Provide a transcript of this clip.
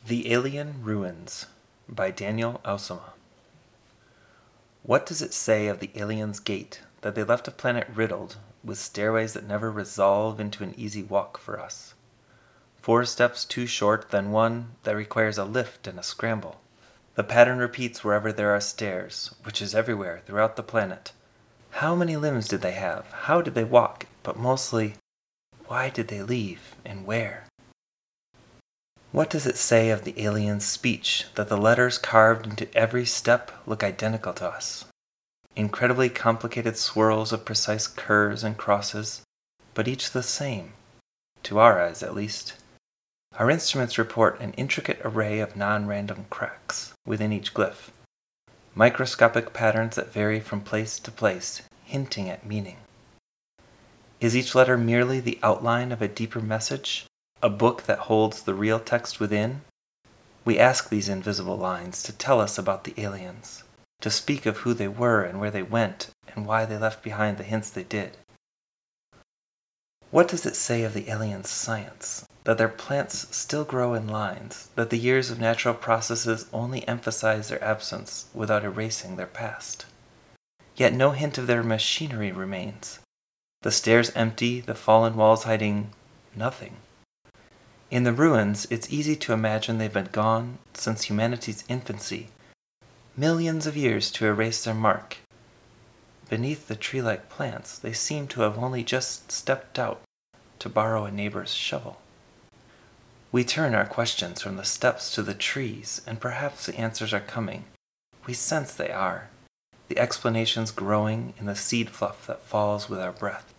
The Alien Ruins by Daniel Ausama. What does it say of the aliens' gate that they left a planet riddled with stairways that never resolve into an easy walk for us? 4 steps too short, then one that requires a lift and a scramble. The pattern repeats wherever there are stairs, which is everywhere throughout the planet. How many limbs did they have? How did they walk? But mostly, why did they leave and where? What does it say of the alien's speech that the letters carved into every step look identical to us? Incredibly complicated swirls of precise curves and crosses, but each the same, to our eyes at least. Our instruments report an intricate array of non-random cracks within each glyph, microscopic patterns that vary from place to place, hinting at meaning. Is each letter merely the outline of a deeper message? A book that holds the real text within? We ask these invisible lines to tell us about the aliens, to speak of who they were and where they went and why they left behind the hints they did. What does it say of the aliens' science? That their plants still grow in lines, that the years of natural processes only emphasize their absence without erasing their past. Yet no hint of their machinery remains. The stairs empty, the fallen walls hiding nothing. In the ruins, it's easy to imagine they've been gone since humanity's infancy, millions of years to erase their mark. Beneath the tree-like plants, they seem to have only just stepped out to borrow a neighbor's shovel. We turn our questions from the steps to the trees, and perhaps the answers are coming. We sense they are, the explanations growing in the seed fluff that falls with our breath.